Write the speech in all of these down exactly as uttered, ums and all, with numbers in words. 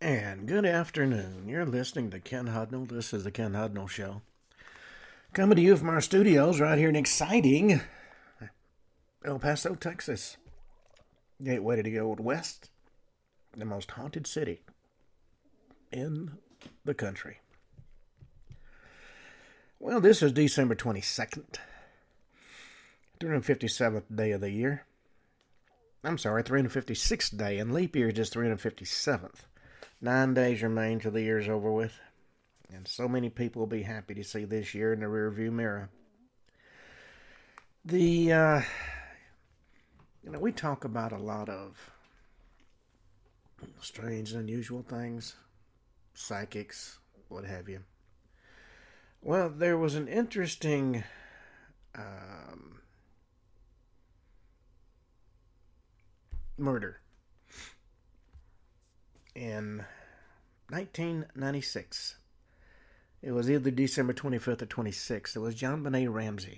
And good afternoon. You're listening to Ken Hudnall. This is the Ken Hudnall Show. Coming to you from our studios right here in exciting El Paso, Texas. Gateway to the Old West, the most haunted city in the country. Well, this is December twenty-second, three hundred fifty-seventh day of the year. I'm sorry, three hundred fifty-sixth day, and leap year is just three hundred fifty-seventh. Nine days remain till the year's over with, and so many people will be happy to see this year in the rearview mirror. The, uh, you know, we talk about a lot of strange and unusual things, psychics, what have you. Well, there was an interesting um, murder in nineteen ninety-six. It was either December twenty-fifth or twenty-sixth. It was JonBenet Ramsey.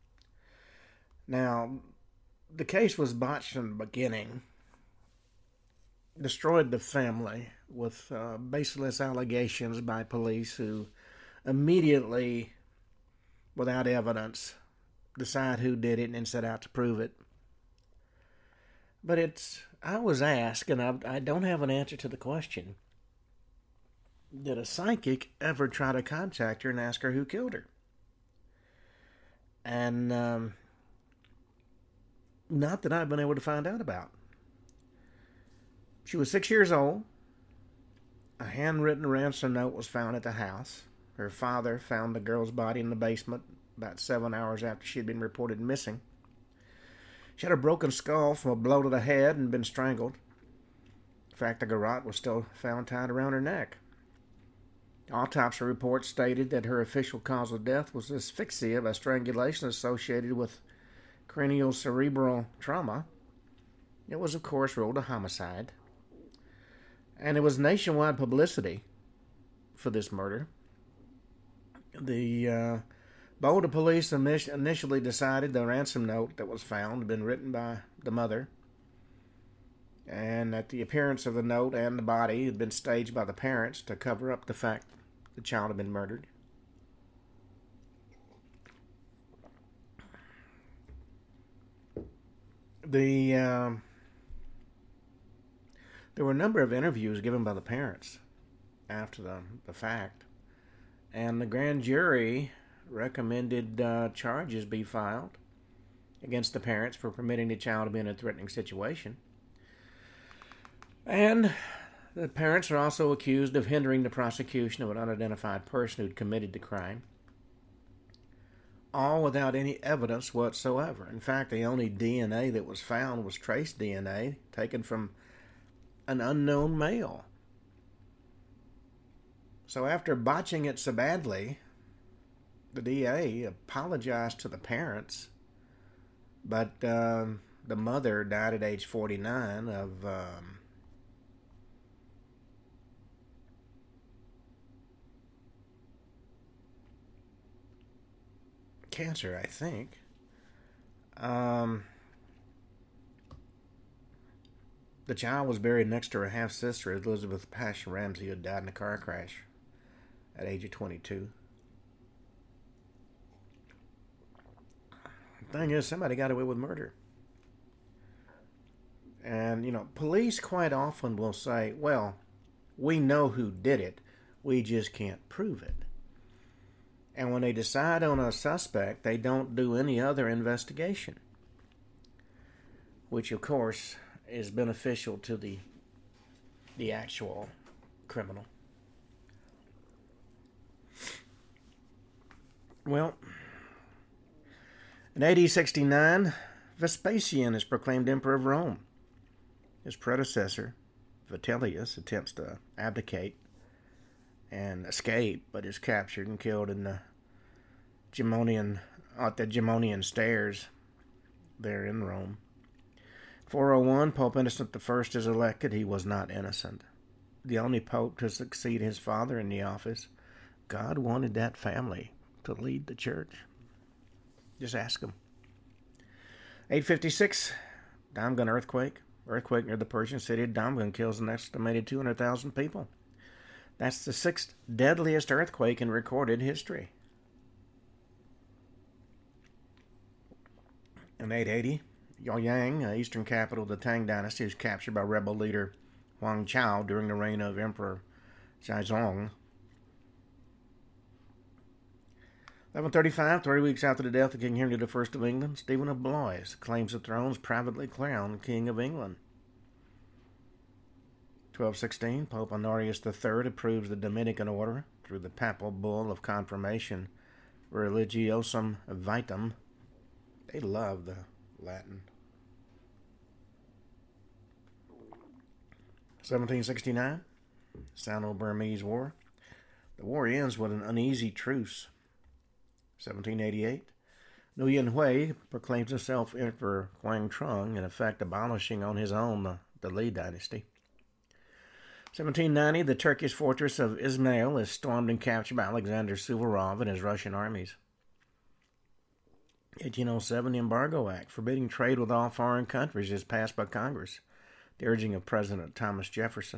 Now, the case was botched from the beginning. Destroyed the family with uh, baseless allegations by police who immediately, without evidence, decide who did it and set out to prove it. But it's, I was asked, and I, I don't have an answer to the question, did a psychic ever try to contact her and ask her who killed her? And um, not that I've been able to find out about. She was six years old. A handwritten ransom note was found at the house. Her father found the girl's body in the basement about seven hours after she had been reported missing. She had a broken skull from a blow to the head and been strangled. In fact, the garrote was still found tied around her neck. Autopsy reports stated that her official cause of death was asphyxia by strangulation associated with cranial cerebral trauma. It was, of course, ruled a homicide. And it was nationwide publicity for this murder. The uh, Boulder police initially decided the ransom note that was found had been written by the mother, and that the appearance of the note and the body had been staged by the parents to cover up the fact the child had been murdered. The um, there were a number of interviews given by the parents after the, the fact, and the grand jury recommended uh, charges be filed against the parents for permitting the child to be in a threatening situation. And the parents are also accused of hindering the prosecution of an unidentified person who'd committed the crime, all without any evidence whatsoever. In fact, the only D N A that was found was trace D N A taken from an unknown male. So after botching it so badly, the D A apologized to the parents, but um, the mother died at age forty-nine of um, cancer, I think. Um, the child was buried next to her half-sister, Elizabeth Passion Ramsey, who had died in a car crash at age of twenty-two. The thing is, somebody got away with murder. And, you know, police quite often will say, well, we know who did it, we just can't prove it. And when they decide on a suspect, they don't do any other investigation, which, of course, is beneficial to the the actual criminal. Well, in A D sixty-nine, Vespasian is proclaimed Emperor of Rome. His predecessor, Vitellius, attempts to abdicate and escape, but is captured and killed in the Gemonian, at the Gemonian Stairs there in Rome. four oh one, Pope Innocent the First is elected. He was not innocent. The only pope to succeed his father in the office. God wanted that family to lead the church. Just ask him. eight fifty-six, Diamond earthquake. Earthquake near the Persian city of Damgan kills an estimated two hundred thousand people. That's the sixth deadliest earthquake in recorded history. In eight eighty, Luoyang, eastern capital of the Tang Dynasty, is captured by rebel leader Huang Chao during the reign of Emperor Xiaozong. eleven thirty-five, three weeks after the death of King Henry the First of England, Stephen of Blois claims the throne, is privately crowned King of England. twelve sixteen, Pope Honorius the Third approves the Dominican order through the papal bull of confirmation, Religiosum Vitam. They love the Latin. seventeen sixty-nine, Sino-Burmese War. The war ends with an uneasy truce. seventeen eighty-eight, Nguyen Hue proclaims himself Emperor Quang Trung, in effect abolishing on his own the, the Li dynasty. seventeen ninety, the Turkish fortress of Izmail is stormed and captured by Alexander Suvorov and his Russian armies. eighteen oh seven, the Embargo Act, forbidding trade with all foreign countries, is passed by Congress, the urging of President Thomas Jefferson.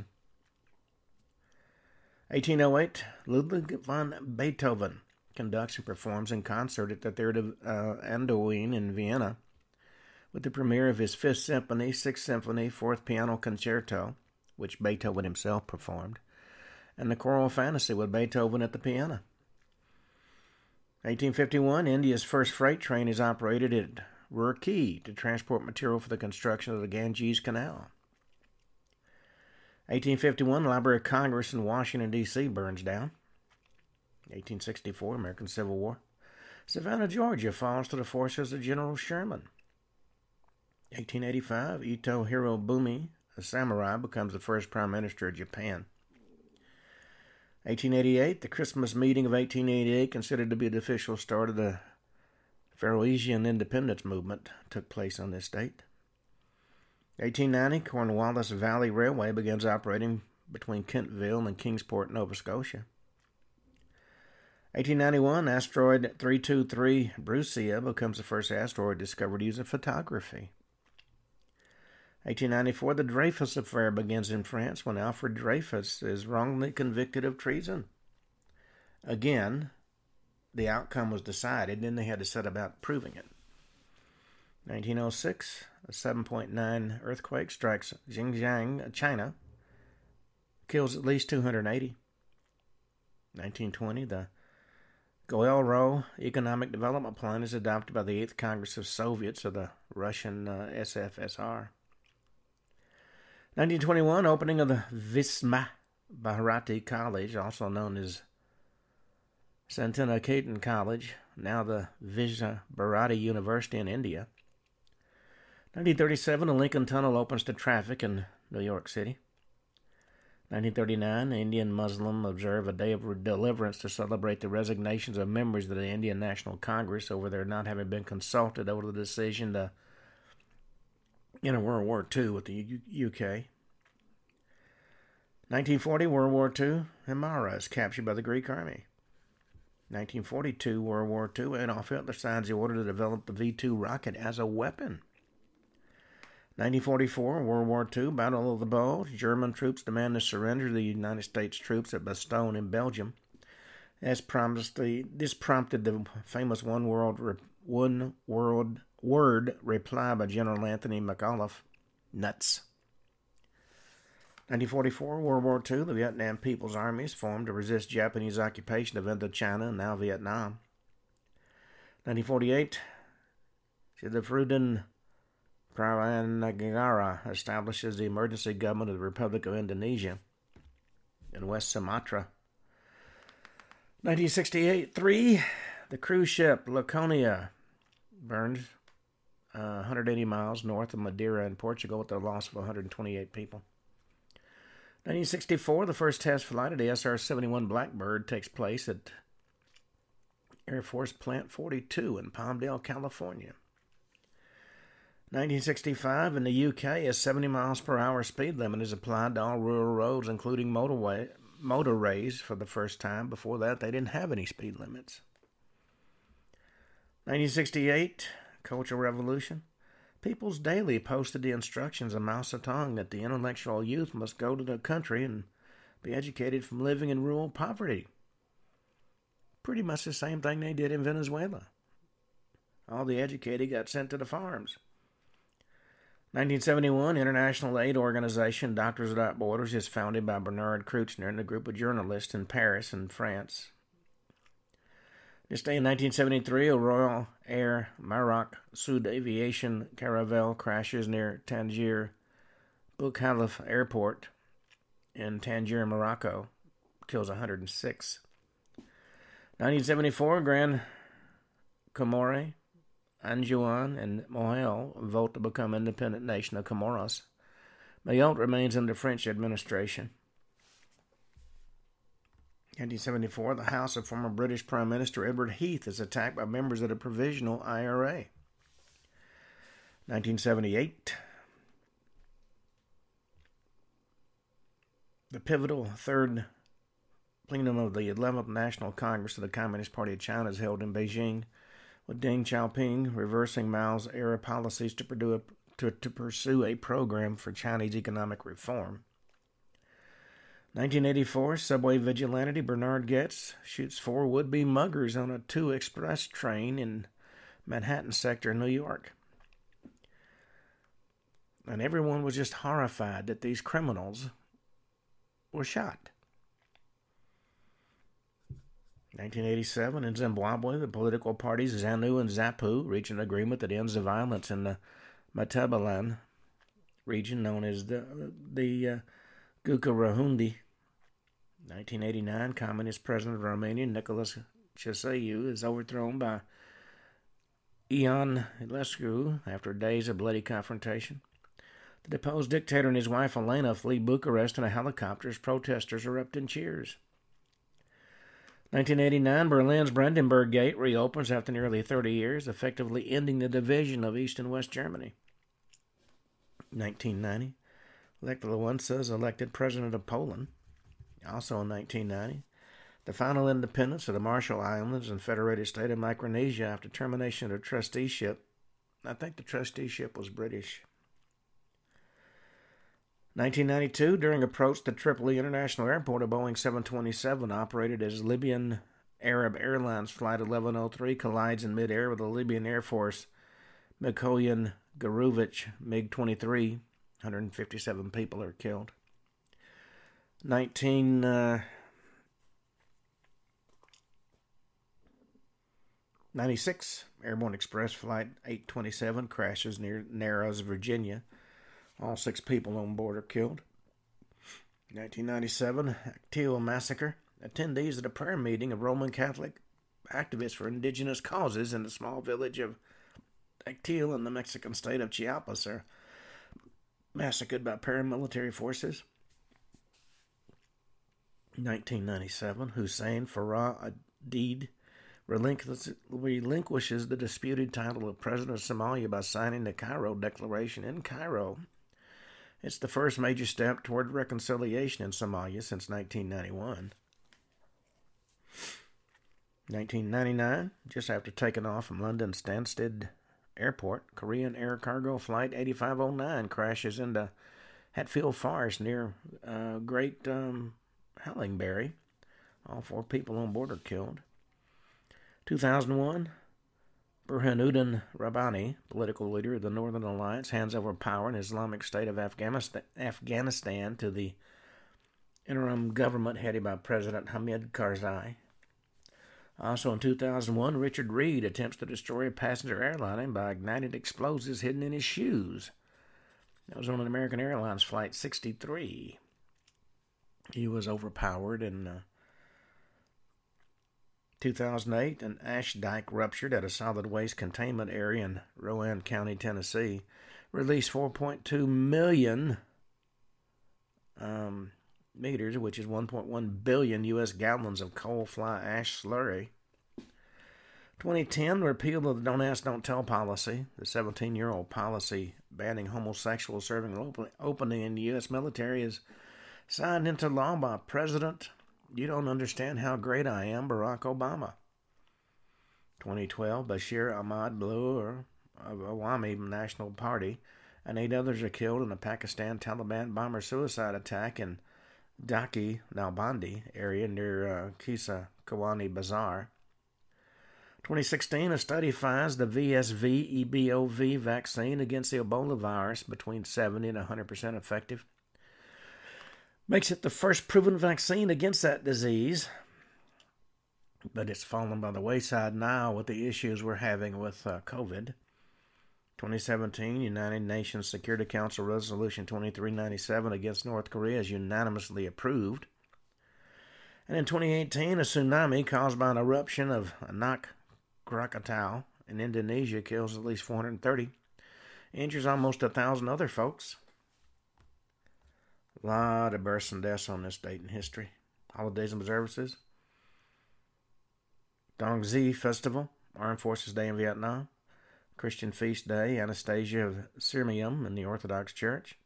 eighteen oh eight, Ludwig van Beethoven conducts and performs in concert at the Theater uh, Andoin in Vienna, with the premiere of his Fifth Symphony, Sixth Symphony, Fourth Piano Concerto, which Beethoven himself performed, and the Choral Fantasy with Beethoven at the piano. eighteen fifty-one, India's first freight train is operated at Roorkee to transport material for the construction of the Ganges Canal. eighteen fifty-one, the Library of Congress in Washington, D C burns down. eighteen sixty-four, American Civil War. Savannah, Georgia falls to the forces of General Sherman. eighteen eighty-five, Ito Hirobumi, a samurai, becomes the first prime minister of Japan. eighteen eighty-eight, the Christmas meeting of eighteen eighty-eight, considered to be the official start of the Faroesian independence movement, took place on this date. eighteen ninety, Cornwallis Valley Railway begins operating between Kentville and Kingsport, Nova Scotia. eighteen ninety-one, asteroid three two three Brucia becomes the first asteroid discovered using photography. eighteen ninety-four, the Dreyfus Affair begins in France when Alfred Dreyfus is wrongly convicted of treason. Again, the outcome was decided, then they had to set about proving it. nineteen oh six, a seven point nine earthquake strikes Xinjiang, China, kills at least two hundred eighty. nineteen twenty, the Goel-Ro Economic Development Plan is adopted by the eighth Congress of Soviets of the Russian uh, S F S R. nineteen twenty-one, opening of the Visma Bharati College, also known as Santiniketan College, now the Vijay Bharati University in India. nineteen thirty-seven, the Lincoln Tunnel opens to traffic in New York City. nineteen thirty-nine, Indian Muslims observe a day of deliverance to celebrate the resignations of members of the Indian National Congress over their not having been consulted over the decision to enter World War Two with the U- U K. nineteen forty, World War Two, Himara is captured by the Greek army. nineteen forty-two, World War Two, Adolf Hitler signs the order to develop the V two rocket as a weapon. nineteen forty-four, World War Two, Battle of the Bulge. German troops demand the surrender of the United States troops at Bastogne in Belgium. As promised, the, this prompted the famous one world one world word reply by General Anthony McAuliffe: nuts. nineteen forty-four, World War Two, the Vietnam People's Army is formed to resist Japanese occupation of Indochina and now Vietnam. nineteen forty-eight, Syedfruddin Prawanagara establishes the emergency government of the Republic of Indonesia in West Sumatra. nineteen sixty-eight, three, the cruise ship Laconia burns uh, one hundred eighty miles north of Madeira in Portugal with the loss of one hundred twenty-eight people. nineteen sixty-four, the first test flight of the S R seventy-one Blackbird takes place at Air Force Plant forty-two in Palmdale, California. nineteen sixty-five, in the U K, a seventy miles per hour speed limit is applied to all rural roads, including motorway, motorways, for the first time. Before that, they didn't have any speed limits. nineteen sixty-eight, Cultural Revolution. People's Daily posted the instructions of Mao Zedong that the intellectual youth must go to the country and be educated from living in rural poverty. Pretty much the same thing they did in Venezuela. All the educated got sent to the farms. nineteen seventy-one, international aid organization Doctors Without Borders is founded by Bernard Kouchner and a group of journalists in Paris and France. This day in nineteen seventy-three, a Royal Air Maroc Sud Aviation Caravelle crashes near Tangier Boukhalifa Airport in Tangier, Morocco, kills one hundred six. nineteen seventy-four, Grand Comore, Anjouan, and Mohel vote to become independent nation of Comoros. Mayotte remains under French administration. nineteen seventy-four, the house of former British Prime Minister Edward Heath is attacked by members of the Provisional I R A. nineteen seventy-eight, the pivotal third plenum of the eleventh National Congress of the Communist Party of China is held in Beijing, with Deng Xiaoping reversing Mao's era policies to, pursue, to, to pursue a program for Chinese economic reform. nineteen eighty-four, subway vigilante Bernard Goetz shoots four would-be muggers on a two express train in Manhattan sector in New York. And everyone was just horrified that these criminals were shot. nineteen eighty-seven, in Zimbabwe, the political parties ZANU and ZAPU reach an agreement that ends the violence in the Matabalan region known as the, the uh, Gukurahundi. nineteen eighty-nine, Communist President of Romania, Nicolas Ceausescu, is overthrown by Ion Iliescu after days of bloody confrontation. The deposed dictator and his wife Elena flee Bucharest in a helicopter as protesters erupt in cheers. nineteen eighty-nine, Berlin's Brandenburg Gate reopens after nearly thirty years, effectively ending the division of East and West Germany. nineteen ninety, Lech Wałęsa is elected president of Poland. Also in nineteen ninety, the final independence of the Marshall Islands and Federated State of Micronesia after termination of trusteeship. I think the trusteeship was British. nineteen ninety-two, during approach to Tripoli International Airport, a Boeing seven twenty-seven operated as Libyan Arab Airlines Flight eleven oh three collides in midair with the Libyan Air Force Mikoyan Guruvic MiG twenty-three. one hundred fifty-seven people are killed. nineteen ninety-six, Airborne Express Flight eight twenty-seven crashes near Narrows, Virginia. All six people on board are killed. nineteen ninety-seven, Actil Massacre. Attendees at a prayer meeting of Roman Catholic activists for indigenous causes in the small village of Actil in the Mexican state of Chiapas are massacred by paramilitary forces. nineteen ninety-seven, Hussein Farah Aidid relinquishes the disputed title of President of Somalia by signing the Cairo Declaration in Cairo. It's the first major step toward reconciliation in Somalia since nineteen ninety-one. nineteen ninety-nine, just after taking off from London Stansted Airport, Korean Air Cargo Flight eighty-five oh nine crashes into Hatfield Forest near uh, Great um, Hallingbury. All four people on board are killed. two thousand one, Burhanuddin Rabbani, political leader of the Northern Alliance, hands over power in Islamic State of Afghanistan, Afghanistan to the interim government headed by President Hamid Karzai. Also in two thousand one, Richard Reed attempts to destroy a passenger airline by igniting explosives hidden in his shoes. That was on an American Airlines Flight sixty-three. He was overpowered and... Uh, two thousand eight, an ash dike ruptured at a solid waste containment area in Rowan County, Tennessee. Released four point two million um, meters, which is one point one billion U S gallons of coal fly ash slurry. twenty ten, repeal of the Don't Ask, Don't Tell policy. The seventeen-year-old policy banning homosexual serving openly in the U S military is signed into law by President You Don't Understand How Great I Am, Barack Obama. twenty twelve, Bashir Ahmad Bloor, of Awami National Party, and eight others are killed in a Pakistan Taliban bomber suicide attack in Daki Nalbandi area near uh, Kisa Kawani Bazaar. twenty sixteen, a study finds the V S V E B O V vaccine against the Ebola virus between seventy and one hundred percent effective. Makes it the first proven vaccine against that disease. But it's fallen by the wayside now with the issues we're having with uh, COVID. twenty seventeen, United Nations Security Council Resolution twenty-three ninety-seven against North Korea is unanimously approved. And in twenty eighteen, a tsunami caused by an eruption of Anak Krakatau in Indonesia kills at least four hundred thirty, injures almost one thousand other folks. A lot of births and deaths on this date in history. Holidays and observances. Dongzhi Festival, Armed Forces Day in Vietnam. Christian Feast Day, Anastasia of Sirmium in the Orthodox Church.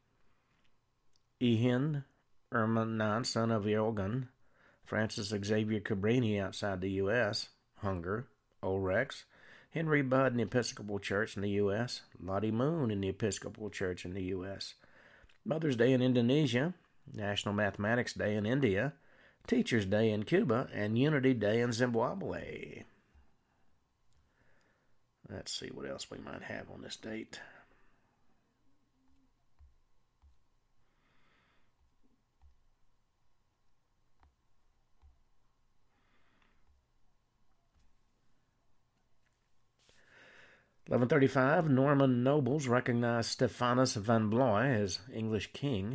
Ehin Ermanan, son of Eogan. Francis Xavier Cabrini outside the U S Hunger. Ulrex. Henry Budd in the Episcopal Church in the U S Lottie Moon in the Episcopal Church in the U S Mother's Day in Indonesia. National Mathematics Day in India. Teacher's Day in Cuba, and Unity Day in Zimbabwe. Let's see what else we might have on this date. eleven thirty-five, Norman nobles recognize Stephanus van Blois as English king.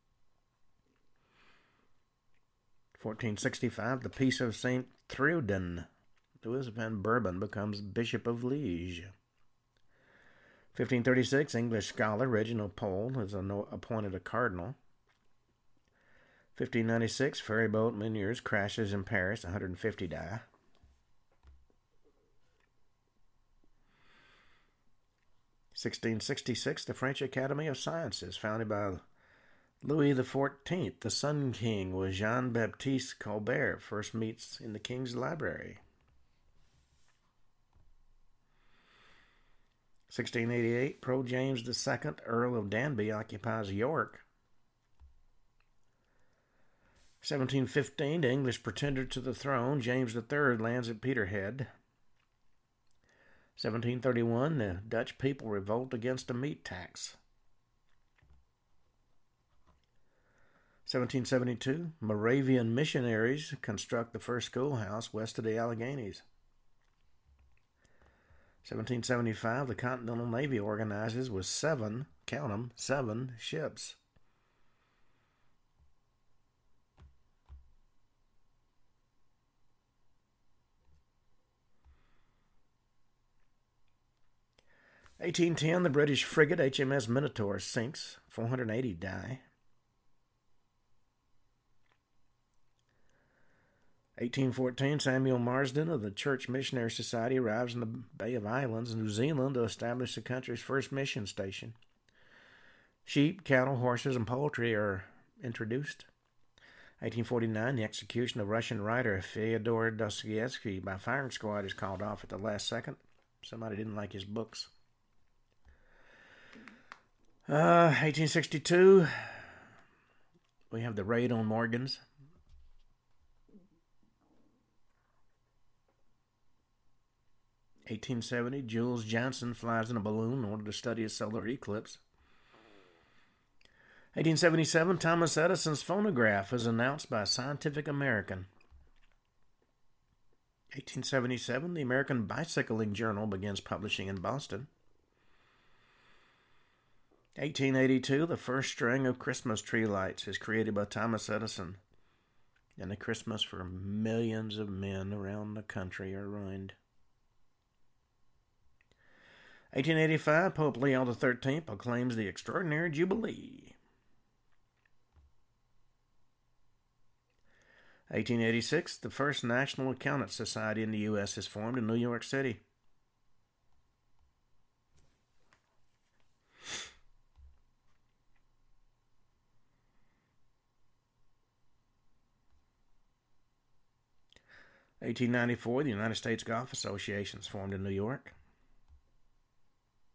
fourteen sixty-five, the Peace of Saint Truden. Louis van Bourbon becomes Bishop of Liege. fifteen thirty-six, English scholar Reginald Pole is appointed a cardinal. fifteen ninety-six, ferryboat Meuniers crashes in Paris, one hundred fifty die. sixteen sixty-six, the French Academy of Sciences, founded by Louis the Fourteenth, the Sun King, with Jean-Baptiste Colbert, first meets in the King's Library. sixteen eighty-eight, Pro James the Second, Earl of Danby, occupies York. seventeen fifteen, the English pretender to the throne, James the Third, lands at Peterhead. seventeen thirty-one, the Dutch people revolt against a meat tax. seventeen seventy-two, Moravian missionaries construct the first schoolhouse west of the Alleghenies. seventeen seventy-five, the Continental Navy organizes with seven, count them, seven ships. eighteen ten, the British frigate H M S Minotaur sinks, four hundred eighty die. eighteen fourteen, Samuel Marsden of the Church Missionary Society arrives in the Bay of Islands, New Zealand, to establish the country's first mission station. Sheep, cattle, horses, and poultry are introduced. eighteen forty-nine, the execution of Russian writer Fyodor Dostoevsky by firing squad is called off at the last second. Somebody didn't like his books. Uh, eighteen sixty-two, we have the raid on Morgan's. eighteen seventy, Jules Janssen flies in a balloon in order to study a solar eclipse. eighteen seventy-seven, Thomas Edison's phonograph is announced by Scientific American. eighteen seventy-seven, the American Bicycling Journal begins publishing in Boston. eighteen eighty-two, the first string of Christmas tree lights is created by Thomas Edison, and the Christmas for millions of men around the country are ruined. eighteen eighty-five, Pope Leo the Thirteenth proclaims the Extraordinary Jubilee. eighteen eighty-six, the first National Accountant Society in the U S is formed in New York City. eighteen ninety-four, the United States Golf Association is formed in New York.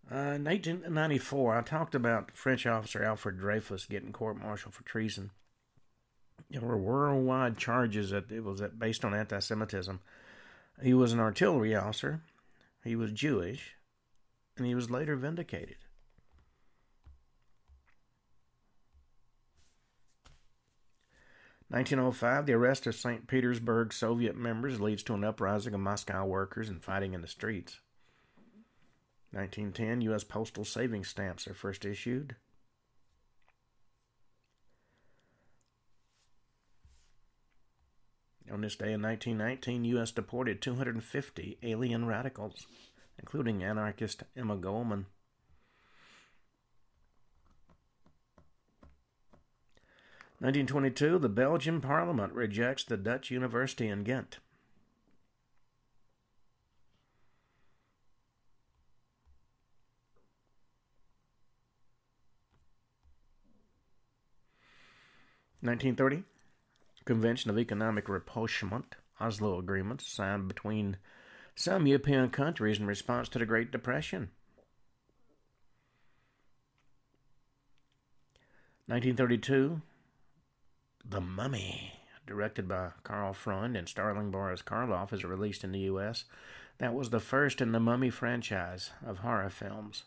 Uh, in eighteen ninety-four, I talked about French officer Alfred Dreyfus getting court-martialed for treason. There were worldwide charges that it was based on anti-Semitism. He was an artillery officer, he was Jewish, and he was later vindicated. nineteen oh five, the arrest of Saint Petersburg Soviet members leads to an uprising of Moscow workers and fighting in the streets. nineteen ten, U S postal savings stamps are first issued. On this day in nineteen nineteen, U S deported two hundred fifty alien radicals, including anarchist Emma Goldman. nineteen twenty-two, the Belgian Parliament rejects the Dutch University in Ghent. nineteen thirty, Convention of Economic Rapprochement, Oslo Agreements, signed between some European countries in response to the Great Depression. nineteen thirty-two, The Mummy, directed by Karl Freund and starring Boris Karloff, is released in the U S. That was the first in the Mummy franchise of horror films.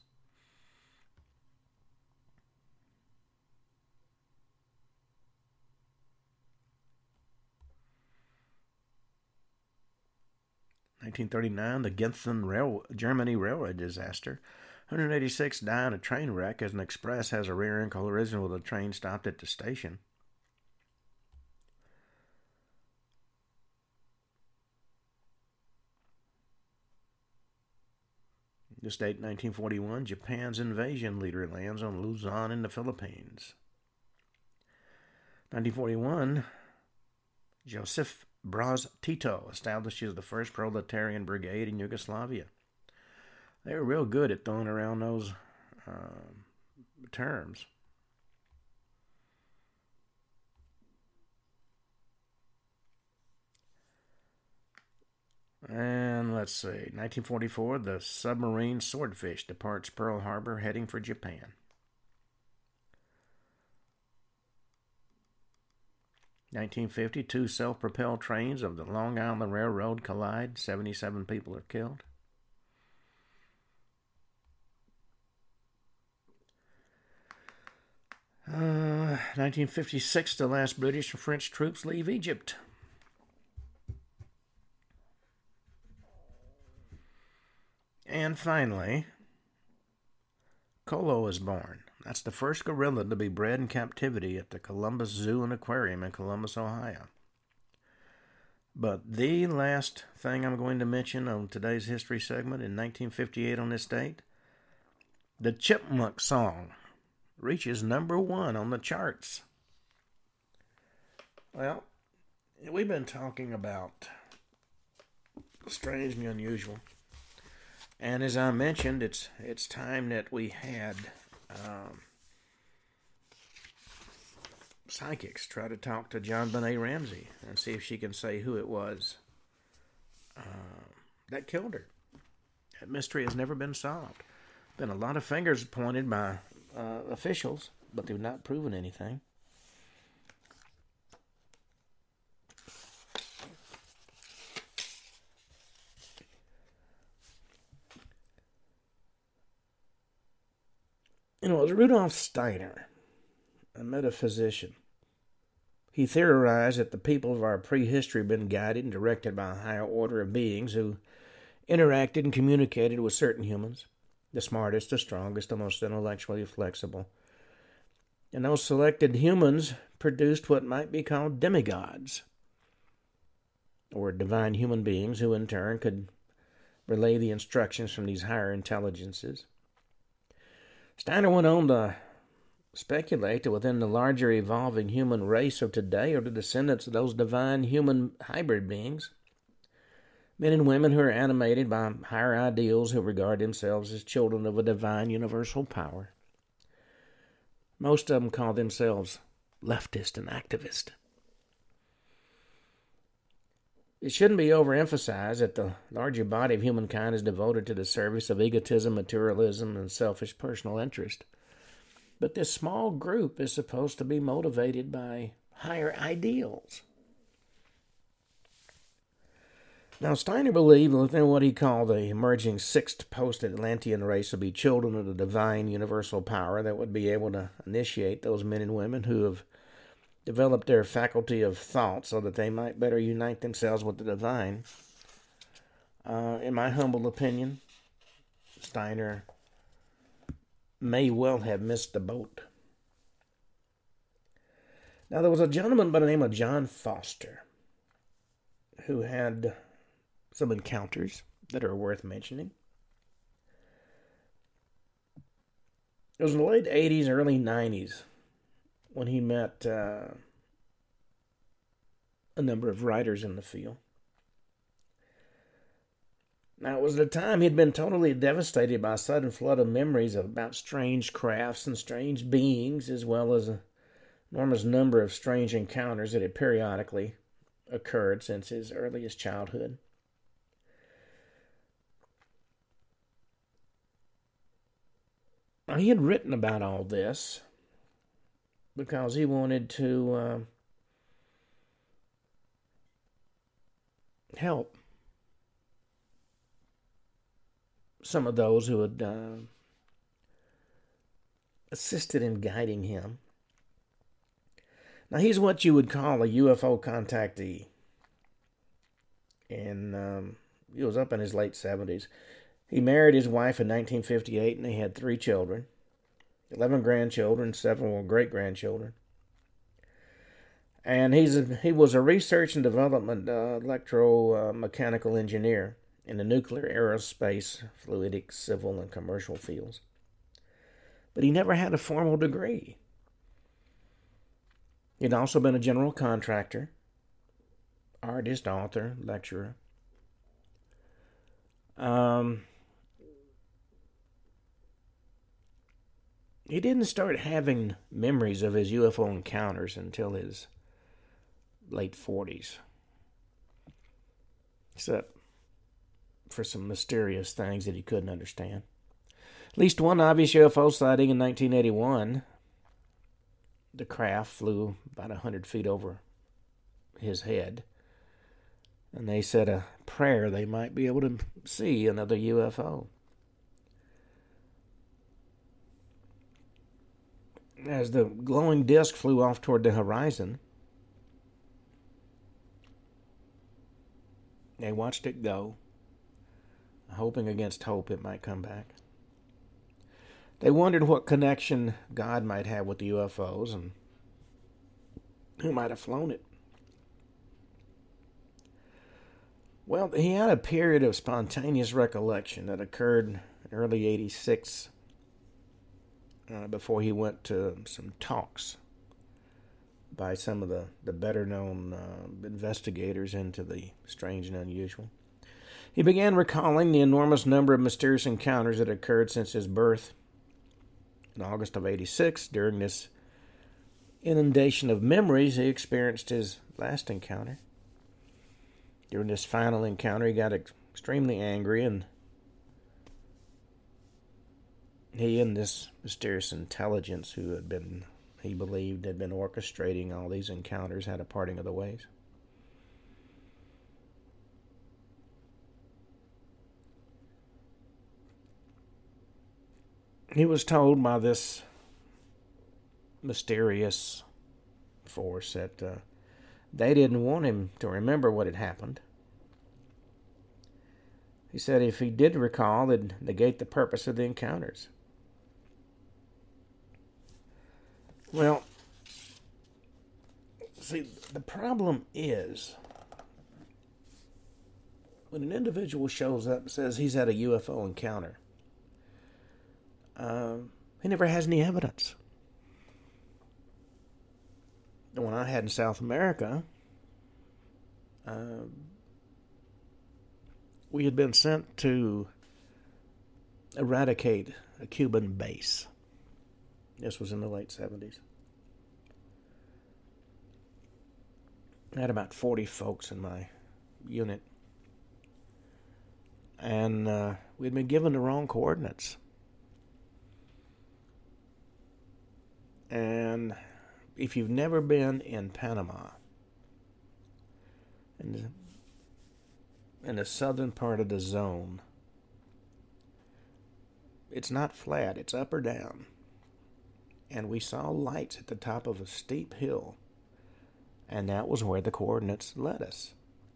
nineteen thirty-nine, the Genthin Rail- Germany railroad disaster. one hundred eighty-six die in a train wreck as an express has a rear-end collision with a train stopped at the station. This date, nineteen forty-one, Japan's invasion leader lands on Luzon in the Philippines. nineteen forty-one, Joseph Broz Tito establishes the first proletarian brigade in Yugoslavia. They were real good at throwing around those uh, terms. And let's see, nineteen forty-four, the submarine Swordfish departs Pearl Harbor heading for Japan. nineteen fifty, two self-propelled trains of the Long Island Railroad collide. seventy-seven people are killed. Uh, nineteen fifty-six, the last British and French troops leave Egypt. And finally, Kolo is born. That's the first gorilla to be bred in captivity at the Columbus Zoo and Aquarium in Columbus, Ohio. But the last thing I'm going to mention on today's history segment, in nineteen fifty-eight on this date, the Chipmunk song reaches number one on the charts. Well, we've been talking about strange and unusual. And as I mentioned, it's it's time that we had um, psychics try to talk to JonBenét Ramsey and see if she can say who it was uh, that killed her. That mystery has never been solved. Been a lot of fingers pointed by uh, officials, but they've not proven anything. You know, it was Rudolf Steiner, a metaphysician. He theorized that the people of our prehistory had been guided and directed by a higher order of beings who interacted and communicated with certain humans, the smartest, the strongest, the most intellectually flexible. And those selected humans produced what might be called demigods, or divine human beings who in turn could relay the instructions from these higher intelligences. Steiner went on to speculate that within the larger evolving human race of today are the descendants of those divine human hybrid beings, men and women who are animated by higher ideals, who regard themselves as children of a divine universal power. Most of them call themselves leftist and activist. It shouldn't be overemphasized that the larger body of humankind is devoted to the service of egotism, materialism, and selfish personal interest. But this small group is supposed to be motivated by higher ideals. Now, Steiner believed within what he called the emerging sixth post-Atlantean race would be children of the divine universal power that would be able to initiate those men and women who have developed their faculty of thought so that they might better unite themselves with the divine. Uh, in my humble opinion, Steiner may well have missed the boat. Now, there was a gentleman by the name of John Foster who had some encounters that are worth mentioning. It was in the late eighties, early nineties, when he met uh, a number of writers in the field. Now, it was at a time he'd been totally devastated by a sudden flood of memories about strange crafts and strange beings, as well as an enormous number of strange encounters that had periodically occurred since his earliest childhood. Now, he had written about all this because he wanted to uh, help some of those who had uh, assisted in guiding him. Now, he's what you would call a U F O contactee. And um, he was up in his late seventies. He married his wife in nineteen fifty-eight, and they had three children. eleven grandchildren, several great-grandchildren. And he's a, he was a research and development uh, electromechanical engineer in the nuclear, aerospace, fluidic, civil, and commercial fields. But he never had a formal degree. He'd also been a general contractor, artist, author, lecturer. Um, he didn't start having memories of his U F O encounters until his late forties. Except for some mysterious things that he couldn't understand. At least one obvious U F O sighting in nineteen eighty-one. The craft flew about one hundred feet over his head. And they said a prayer they might be able to see another U F O. As the glowing disc flew off toward the horizon, they watched it go, hoping against hope it might come back. They wondered what connection God might have with the U F Os and who might have flown it. Well, he had a period of spontaneous recollection that occurred in early eighty-six uh, before he went to some talks by some of the, the better-known uh, investigators into the strange and unusual. He began recalling the enormous number of mysterious encounters that occurred since his birth in August of eighty-six. During this inundation of memories, he experienced his last encounter. During this final encounter, he got extremely angry, and he and this mysterious intelligence who had been, he believed, had been orchestrating all these encounters had a parting of the ways. He was told by this mysterious force that uh, they didn't want him to remember what had happened. He said if he did recall, it'd negate the purpose of the encounters. Well, see, the problem is when an individual shows up and says he's had a U F O encounter, uh, he never has any evidence. The one I had in South America, uh, we had been sent to eradicate a Cuban base. This was in the late seventies. I had about forty folks in my unit. And uh, we'd been given the wrong coordinates. And if you've never been in Panama, in the, in the southern part of the zone, it's not flat, it's up or down. And we saw lights at the top of a steep hill, and that was where the coordinates led us.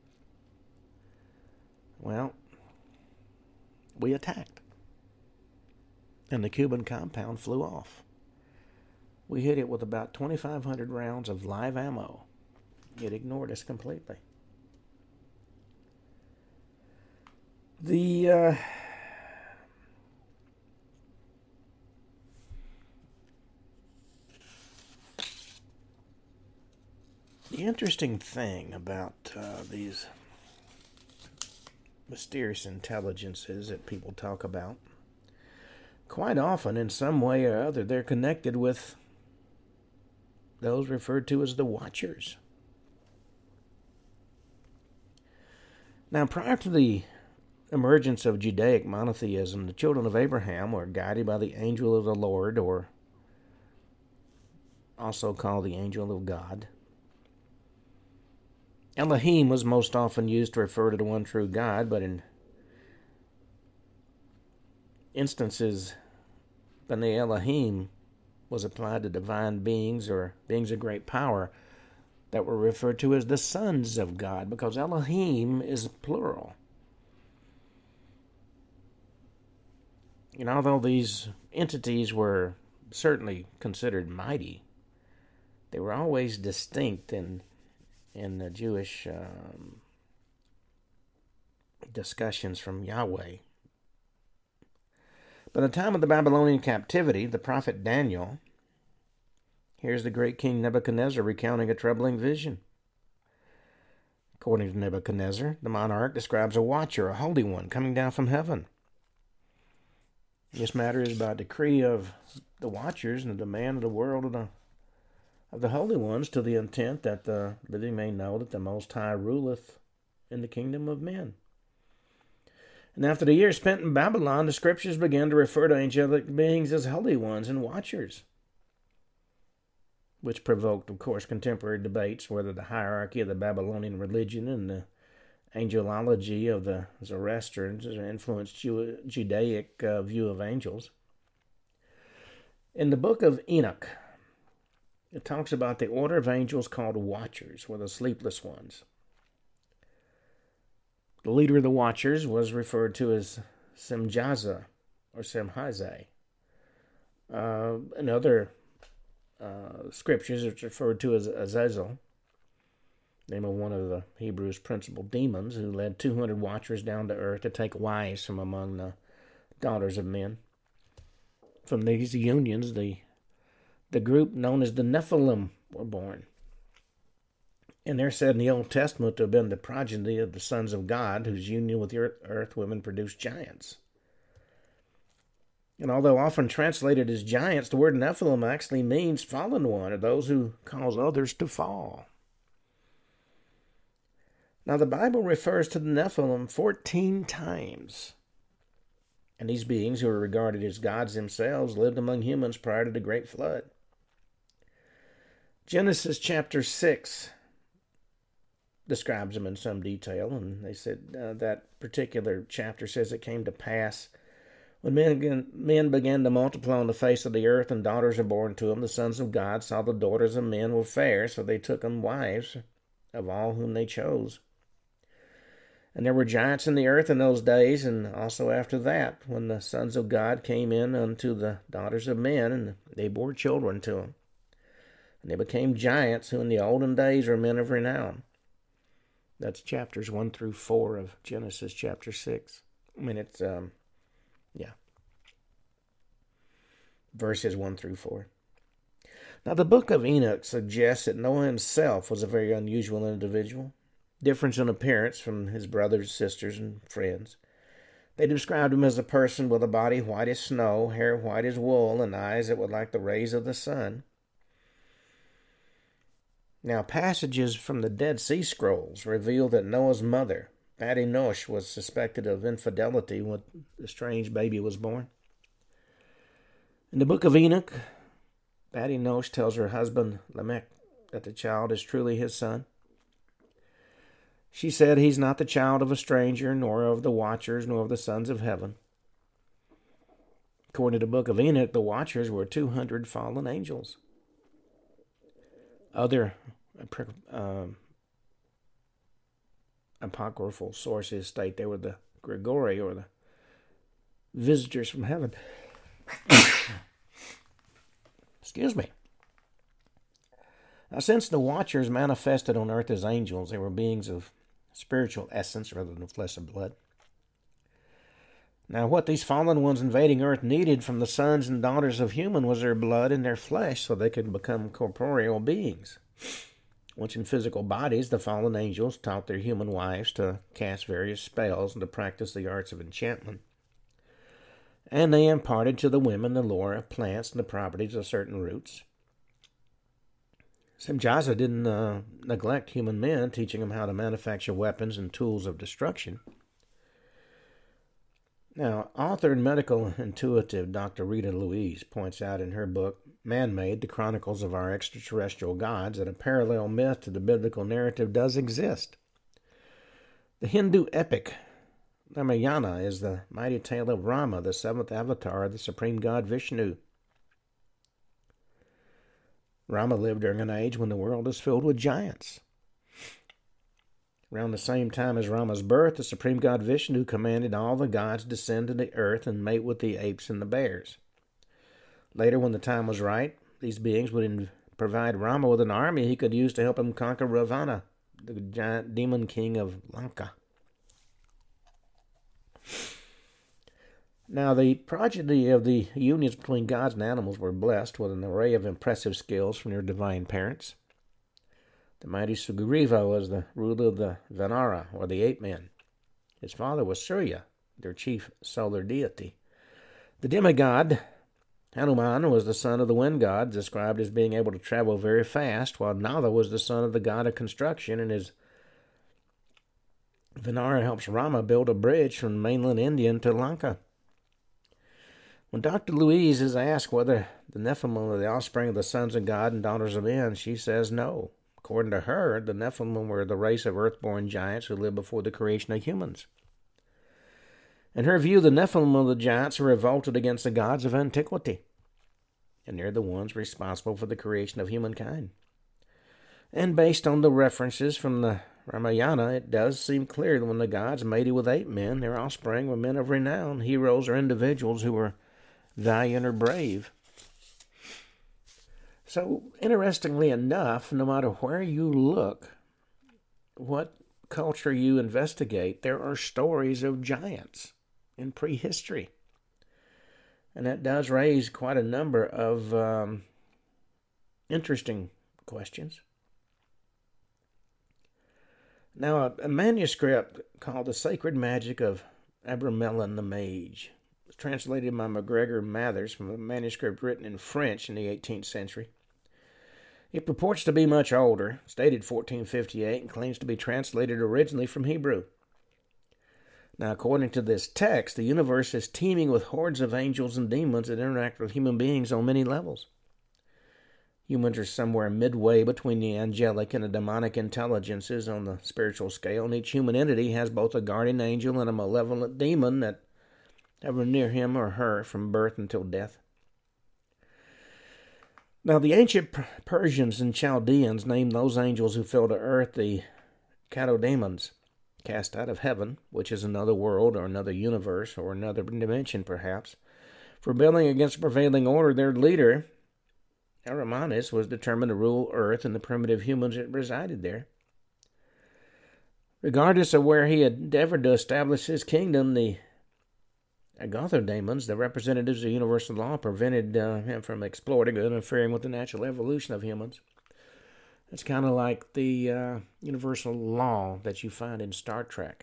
Well, we attacked, and the Cuban compound flew off. We hit it with about twenty-five hundred rounds of live ammo. It ignored us completely. The uh, the interesting thing about uh, these mysterious intelligences that people talk about, quite often, in some way or other, they're connected with those referred to as the Watchers. Now, prior to the emergence of Judaic monotheism, the children of Abraham were guided by the angel of the Lord, or also called the angel of God. Elohim was most often used to refer to the one true God, but in instances, B'nai Elohim was applied to divine beings or beings of great power that were referred to as the sons of God, because Elohim is plural. And although these entities were certainly considered mighty, they were always distinct in in the Jewish um, discussions from Yahweh. By the time of the Babylonian captivity, the prophet Daniel hears the great king Nebuchadnezzar recounting a troubling vision. According to Nebuchadnezzar, the monarch describes a watcher, a holy one, coming down from heaven. This matter is by decree of the watchers and the demand of the world of the of the holy ones, to the intent that the living may know that the Most High ruleth in the kingdom of men. And after the years spent in Babylon, the scriptures began to refer to angelic beings as holy ones and watchers, which provoked, of course, contemporary debates whether the hierarchy of the Babylonian religion and the angelology of the Zoroastrians influenced Jew- Judaic uh, view of angels. In the book of Enoch, it talks about the order of angels called watchers, or the sleepless ones. The leader of the watchers was referred to as Semjaza, or Semhazai. Uh, in other uh, scriptures, it's referred to as Azazel, name of one of the Hebrews' principal demons, who led two hundred watchers down to earth to take wives from among the daughters of men. From these unions, the the group known as the Nephilim were born. And they're said in the Old Testament to have been the progeny of the sons of God, whose union with the earth, earth women produced giants. And although often translated as giants, the word Nephilim actually means fallen one, or those who cause others to fall. Now, the Bible refers to the Nephilim fourteen times. And these beings, who were regarded as gods themselves, lived among humans prior to the Great Flood. Genesis chapter six describes them in some detail, and they said uh, that particular chapter says it came to pass when men began, men began to multiply on the face of the earth, and daughters were born to them. The sons of God saw the daughters of men were fair, so they took them wives of all whom they chose. And there were giants in the earth in those days, and also after that, when the sons of God came in unto the daughters of men, and they bore children to them. And they became giants, who in the olden days were men of renown. That's chapters one through four of Genesis chapter six. I mean, it's, um, yeah. Verses one through four. Now, the book of Enoch suggests that Noah himself was a very unusual individual. Difference in appearance from his brothers, sisters, and friends. They described him as a person with a body white as snow, hair white as wool, and eyes that were like the rays of the sun. Now, passages from the Dead Sea Scrolls reveal that Noah's mother, Badi Nosh, was suspected of infidelity when the strange baby was born. In the book of Enoch, Badi Nosh tells her husband, Lamech, that the child is truly his son. She said he's not the child of a stranger, nor of the Watchers, nor of the sons of heaven. According to the book of Enoch, the Watchers were two hundred fallen angels. Other uh, apocryphal sources state they were the Grigori, or the visitors from heaven. Excuse me. Now, since the Watchers manifested on earth as angels, they were beings of spiritual essence rather than flesh and blood. Now, what these fallen ones invading earth needed from the sons and daughters of human was their blood and their flesh so they could become corporeal beings. Once in physical bodies, the fallen angels taught their human wives to cast various spells and to practice the arts of enchantment. And they imparted to the women the lore of plants and the properties of certain roots. Semjaza didn't uh, neglect human men, teaching them how to manufacture weapons and tools of destruction. Now, author and medical intuitive Doctor Rita Louise points out in her book, Man-Made, The Chronicles of Our Extraterrestrial Gods, that a parallel myth to the biblical narrative does exist. The Hindu epic Ramayana is the mighty tale of Rama, the seventh avatar of the supreme god Vishnu. Rama lived during an age when the world was filled with giants. Around the same time as Rama's birth, the supreme god Vishnu commanded all the gods to descend to the earth and mate with the apes and the bears. Later, when the time was right, these beings would provide Rama with an army he could use to help him conquer Ravana, the giant demon king of Lanka. Now, the progeny of the unions between gods and animals were blessed with an array of impressive skills from their divine parents. The mighty Sugriva was the ruler of the Vanara, or the ape men. His father was Surya, their chief solar deity. The demigod Hanuman was the son of the wind god, described as being able to travel very fast, while Nala was the son of the god of construction, and his Vanara helps Rama build a bridge from mainland India to Lanka. When Doctor Louise is asked whether the Nephilim are the offspring of the sons of God and daughters of men, she says no. According to her, the Nephilim were the race of earthborn giants who lived before the creation of humans. In her view, the Nephilim of the giants are revolted against the gods of antiquity, and they're the ones responsible for the creation of humankind. And based on the references from the Ramayana, it does seem clear that when the gods mated with ape men, their offspring were men of renown, heroes or individuals who were valiant or brave. So, interestingly enough, no matter where you look, what culture you investigate, there are stories of giants in prehistory. And that does raise quite a number of um, interesting questions. Now, a, a manuscript called The Sacred Magic of Abramelin the Mage was translated by MacGregor Mathers from a manuscript written in French in the eighteenth century. It purports to be much older, dated fourteen fifty-eight, and claims to be translated originally from Hebrew. Now, according to this text, the universe is teeming with hordes of angels and demons that interact with human beings on many levels. Humans are somewhere midway between the angelic and the demonic intelligences on the spiritual scale, and each human entity has both a guardian angel and a malevolent demon that ever near him or her from birth until death. Now, the ancient Persians and Chaldeans named those angels who fell to earth the Catodemons, cast out of heaven, which is another world or another universe or another dimension perhaps. For rebelling against the prevailing order, their leader, Arimanes, was determined to rule earth and the primitive humans that resided there. Regardless of where he had endeavored to establish his kingdom, the Agathodemons, the representatives of universal law, prevented uh, him from exploiting or interfering with the natural evolution of humans. It's kind of like the uh, universal law that you find in Star Trek.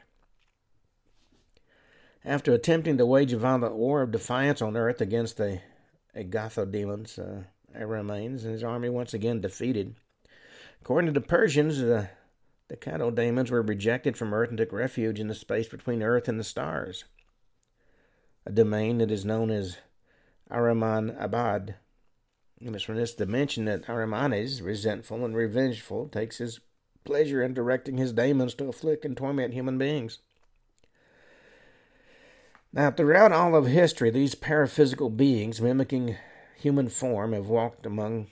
After attempting to wage a violent war of defiance on Earth against the Agathodemons, uh, Arimanes and his army once again defeated, According to the Persians, the, the cattle-daemons were rejected from Earth and took refuge in the space between Earth and the stars, a domain that is known as Ahriman Abad. And it's from this dimension that Ahrimanes, resentful and revengeful, takes his pleasure in directing his daemons to afflict and torment human beings. Now, throughout all of history, these paraphysical beings, mimicking human form, have walked among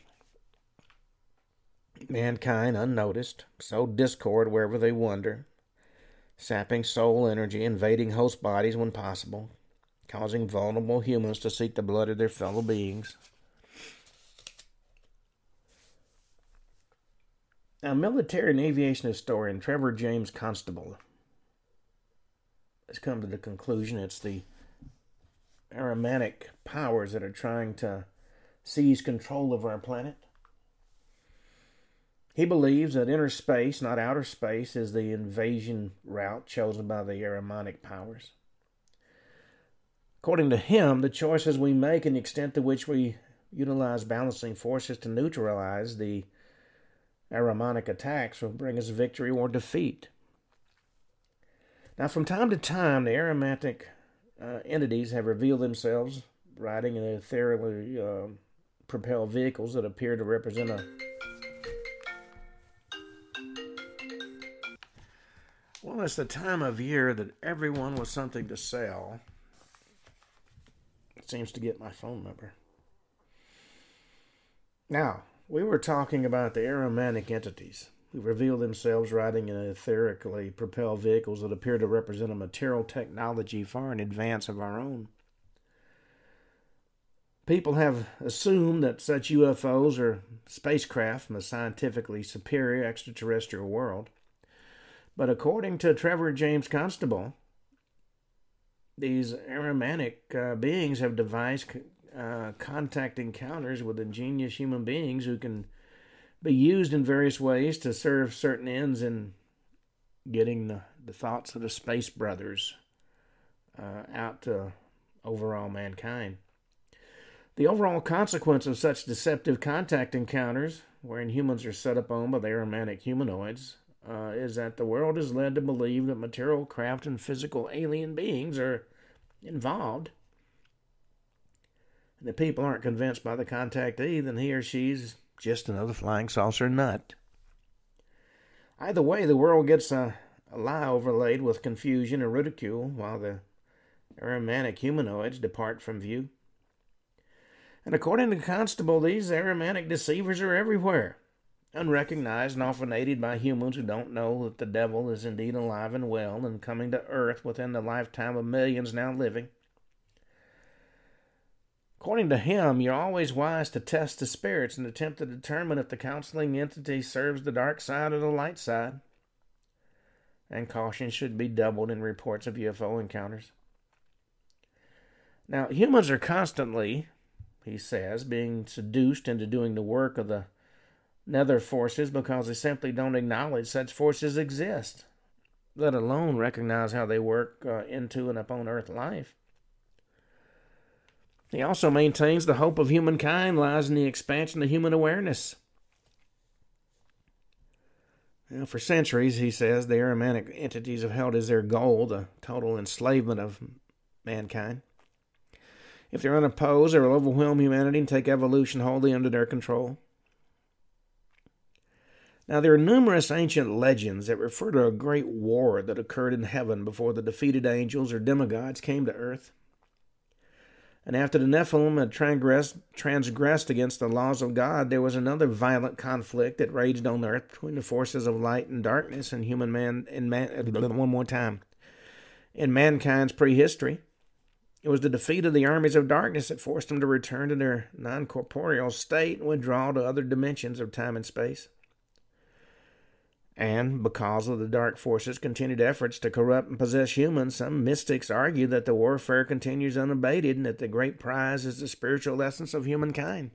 mankind unnoticed, sowed discord wherever they wander, sapping soul energy, invading host bodies when possible, causing vulnerable humans to seek the blood of their fellow beings. Now, military and aviation historian Trevor James Constable has come to the conclusion it's the Ahrimanic powers that are trying to seize control of our planet. He believes that inner space, not outer space, is the invasion route chosen by the Ahrimanic powers. According to him, the choices we make and the extent to which we utilize balancing forces to neutralize the Ahrimanic attacks will bring us victory or defeat. Now, from time to time, the Ahrimanic uh, entities have revealed themselves riding in ethereally uh, propelled vehicles that appear to represent a Well, it's the time of year that everyone with something to sell seems to get my phone number. Now, we were talking about the Ahrimanic entities who reveal themselves riding in etherically propelled vehicles that appear to represent a material technology far in advance of our own. People have assumed that such U F Os are spacecraft from a scientifically superior extraterrestrial world. But according to Trevor James Constable, these Ahrimanic uh, beings have devised uh, contact encounters with ingenious human beings who can be used in various ways to serve certain ends in getting the, the thoughts of the Space Brothers uh, out to overall mankind. The overall consequence of such deceptive contact encounters, wherein humans are set upon by the Ahrimanic humanoids, Uh, is that the world is led to believe that material craft and physical alien beings are involved. And if people aren't convinced by the contactee, then he or she's just another flying saucer nut. Either way, the world gets a, a lie overlaid with confusion and ridicule while the Ahrimanic humanoids depart from view. And according to Constable, these Ahrimanic deceivers are everywhere, unrecognized and often aided by humans who don't know that the devil is indeed alive and well and coming to earth within the lifetime of millions now living. According to him, you're always wise to test the spirits and attempt to determine if the counseling entity serves the dark side or the light side. And caution should be doubled in reports of U F O encounters. Now, humans are constantly, he says, being seduced into doing the work of the nether forces because they simply don't acknowledge such forces exist, let alone recognize how they work uh, into and upon Earth life. He also maintains the hope of humankind lies in the expansion of human awareness. Now, for centuries, he says, the Ahrimanic entities have held as their goal the total enslavement of mankind. If they're unopposed, they will overwhelm humanity and take evolution wholly under their control. Now, there are numerous ancient legends that refer to a great war that occurred in heaven before the defeated angels or demigods came to earth. And after the Nephilim had transgressed, transgressed against the laws of God, there was another violent conflict that raged on earth between the forces of light and darkness and human man, in man one more time. In mankind's prehistory, it was the defeat of the armies of darkness that forced them to return to their non-corporeal state and withdraw to other dimensions of time and space. And because of the dark forces' continued efforts to corrupt and possess humans, some mystics argue that the warfare continues unabated and that the great prize is the spiritual essence of humankind.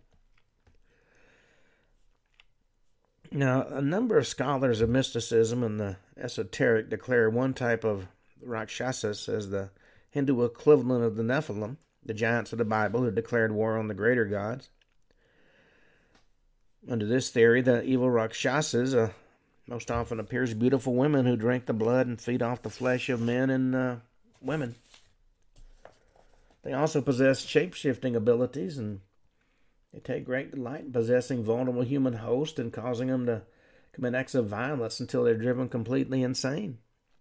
Now, a number of scholars of mysticism and the esoteric declare one type of Rakshasas as the Hindu equivalent of the Nephilim, the giants of the Bible who declared war on the greater gods. Under this theory, the evil Rakshasas uh, most often appear as beautiful women who drink the blood and feed off the flesh of men and uh, women. They also possess shape-shifting abilities, and they take great delight in possessing vulnerable human hosts and causing them to commit acts of violence until they're driven completely insane.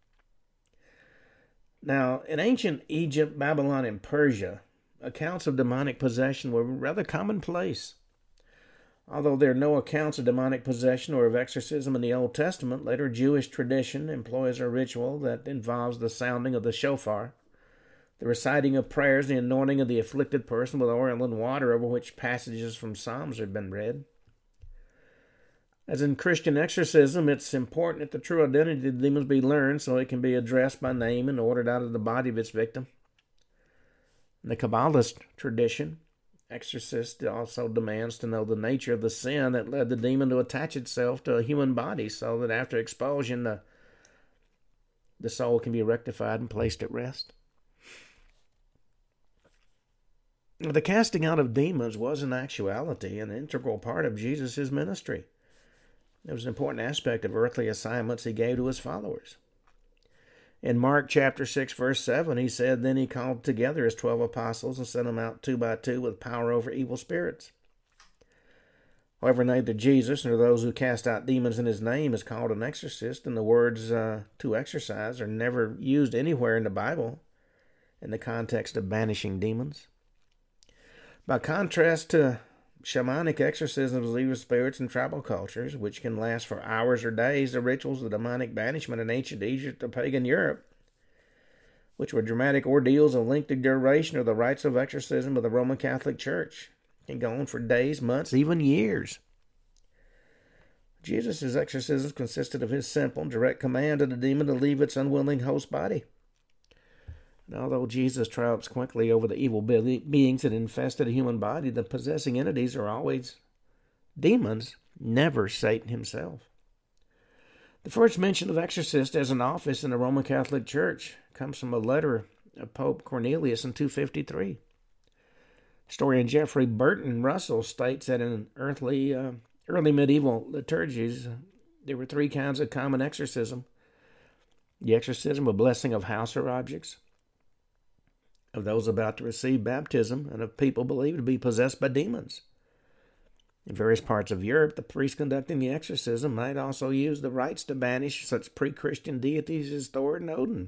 Now, in ancient Egypt, Babylon, and Persia, accounts of demonic possession were rather commonplace. Although there are no accounts of demonic possession or of exorcism in the Old Testament, later Jewish tradition employs a ritual that involves the sounding of the shofar, the reciting of prayers, the anointing of the afflicted person with oil and water, over which passages from Psalms have been read. As in Christian exorcism, it's important that the true identity of the demons be learned so it can be addressed by name and ordered out of the body of its victim. In the Kabbalist tradition, exorcist also demands to know the nature of the sin that led the demon to attach itself to a human body so that after expulsion, the, the soul can be rectified and placed at rest. The casting out of demons was in actuality an integral part of Jesus' ministry. It was an important aspect of earthly assignments he gave to his followers. In Mark chapter six, verse seven, he said, "Then he called together his twelve apostles and sent them out two by two with power over evil spirits." However, neither Jesus nor those who cast out demons in his name is called an exorcist, and the words uh, to exorcise are never used anywhere in the Bible in the context of banishing demons. By contrast to shamanic exorcisms of evil spirits in tribal cultures, which can last for hours or days, the rituals of demonic banishment in ancient Egypt or pagan Europe, which were dramatic ordeals of lengthy duration, or the rites of exorcism of the Roman Catholic Church, can go on for days, months, even years. Jesus' exorcisms consisted of his simple, direct command to the demon to leave its unwilling host body. And although Jesus triumphs quickly over the evil beings that infested a human body, the possessing entities are always demons, never Satan himself. The first mention of exorcist as an office in the Roman Catholic Church comes from a letter of Pope Cornelius in two fifty-three. Historian Jeffrey Burton Russell states that in early, uh, early medieval liturgies, there were three kinds of common exorcism. The exorcism of blessing of house or objects, of those about to receive baptism, and of people believed to be possessed by demons. In various parts of Europe, the priest conducting the exorcism might also use the rites to banish such pre-Christian deities as Thor and Odin.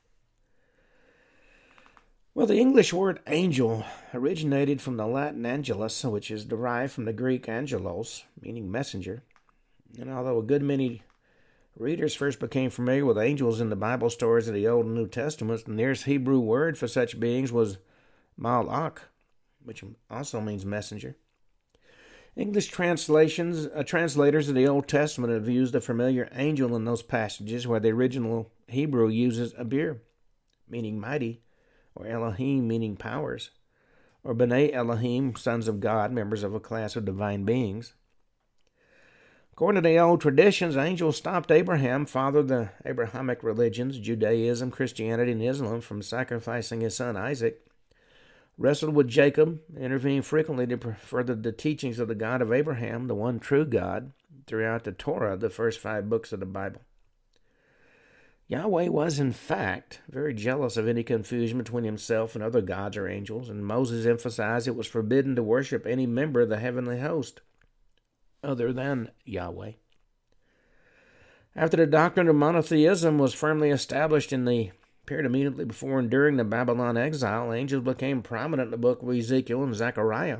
Well, the English word angel originated from the Latin angelus, which is derived from the Greek angelos, meaning messenger. And although a good many readers first became familiar with angels in the Bible stories of the Old and New Testaments, the nearest Hebrew word for such beings was malach, which also means messenger. English translations, uh, translators of the Old Testament have used the familiar angel in those passages where the original Hebrew uses abir, meaning mighty, or Elohim, meaning powers, or B'nai Elohim, sons of God, members of a class of divine beings. According to the old traditions, angels stopped Abraham, father of the Abrahamic religions, Judaism, Christianity, and Islam, from sacrificing his son Isaac, wrestled with Jacob, intervened frequently to further the teachings of the God of Abraham, the one true God, throughout the Torah, the first five books of the Bible. Yahweh was, in fact, very jealous of any confusion between himself and other gods or angels, and Moses emphasized it was forbidden to worship any member of the heavenly host other than Yahweh. After the doctrine of monotheism was firmly established in the period immediately before and during the Babylon exile, angels became prominent in the book of Ezekiel and Zechariah.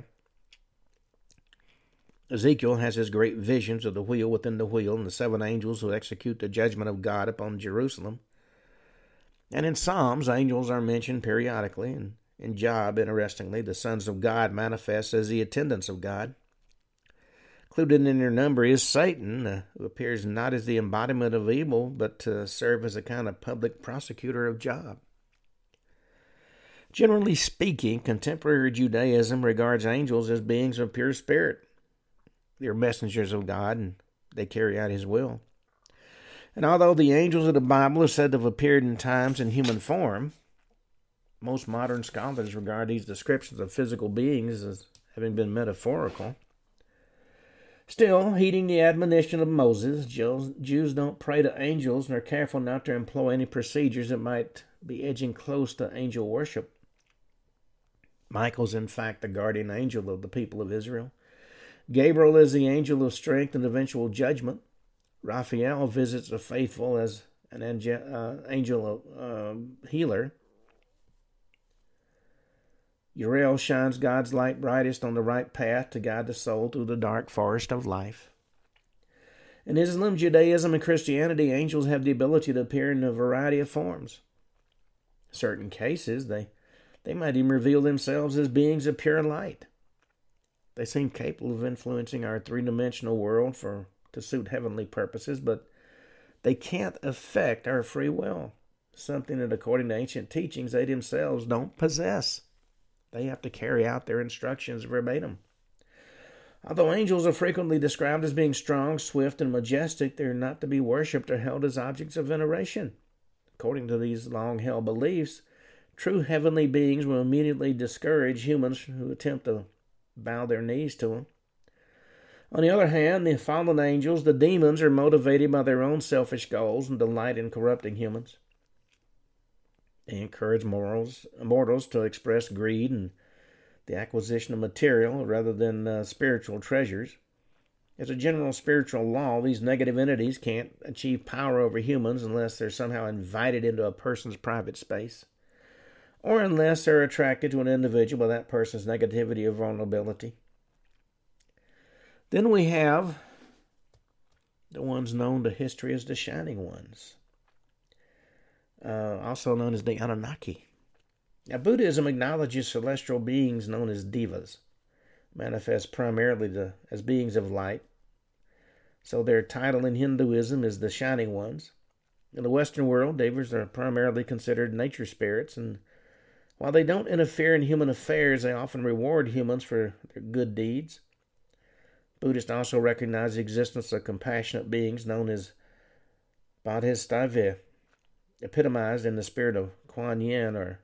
Ezekiel has his great visions of the wheel within the wheel and the seven angels who execute the judgment of God upon Jerusalem. And in Psalms, angels are mentioned periodically, and in Job, interestingly, the sons of God manifest as the attendants of God. Included in their number is Satan, uh, who appears not as the embodiment of evil, but to serve as a kind of public prosecutor of Job. Generally speaking, contemporary Judaism regards angels as beings of pure spirit. They are messengers of God, and they carry out his will. And although the angels of the Bible are said to have appeared in times in human form, most modern scholars regard these descriptions of physical beings as having been metaphorical. Still, heeding the admonition of Moses, Jews don't pray to angels and are careful not to employ any procedures that might be edging close to angel worship. Michael's in fact the guardian angel of the people of Israel. Gabriel is the angel of strength and eventual judgment. Raphael visits the faithful as an angel uh, healer. Uriel shines God's light brightest on the right path to guide the soul through the dark forest of life. In Islam, Judaism, and Christianity, angels have the ability to appear in a variety of forms. In certain cases, they, they might even reveal themselves as beings of pure light. They seem capable of influencing our three-dimensional world for to suit heavenly purposes, but they can't affect our free will, something that, according to ancient teachings, they themselves don't possess. They have to carry out their instructions verbatim. Although angels are frequently described as being strong, swift, and majestic, they're not to be worshipped or held as objects of veneration. According to these long-held beliefs, true heavenly beings will immediately discourage humans who attempt to bow their knees to them. On the other hand, the fallen angels, the demons, are motivated by their own selfish goals and delight in corrupting humans. They encourage morals, mortals to express greed and the acquisition of material rather than uh, spiritual treasures. As a general spiritual law, these negative entities can't achieve power over humans unless they're somehow invited into a person's private space, or unless they're attracted to an individual by that person's negativity or vulnerability. Then we have the ones known to history as the Shining Ones. Uh, also known as the Anunnaki. Now, Buddhism acknowledges celestial beings known as devas, manifest primarily to, as beings of light. So their title in Hinduism is the Shining Ones. In the Western world, devas are primarily considered nature spirits, and while they don't interfere in human affairs, they often reward humans for their good deeds. Buddhists also recognize the existence of compassionate beings known as Bodhisattva, epitomized in the spirit of Kuan Yin, or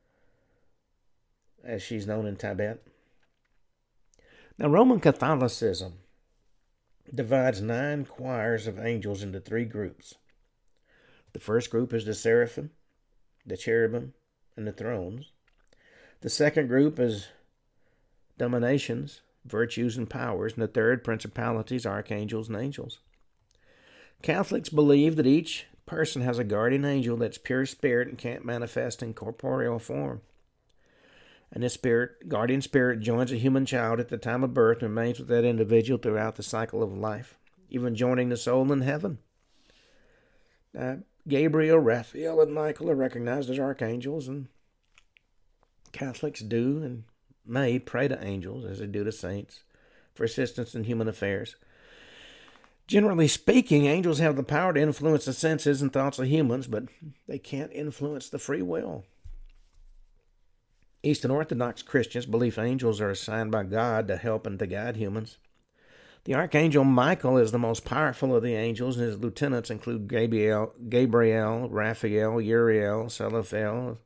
as she's known in Tibet. Now, Roman Catholicism divides nine choirs of angels into three groups. The first group is the seraphim, the cherubim, and the thrones. The second group is dominations, virtues, and powers, and the third, principalities, archangels, and angels. Catholics believe that each person has a guardian angel that's pure spirit and can't manifest in corporeal form. And this spirit, guardian spirit joins a human child at the time of birth and remains with that individual throughout the cycle of life, even joining the soul in heaven. Now, Gabriel, Raphael, and Michael are recognized as archangels, and Catholics do and may pray to angels, as they do to saints, for assistance in human affairs. Generally speaking, angels have the power to influence the senses and thoughts of humans, but they can't influence the free will. Eastern Orthodox Christians believe angels are assigned by God to help and to guide humans. The Archangel Michael is the most powerful of the angels, and his lieutenants include Gabriel, Gabriel, Raphael, Uriel, Salaphael,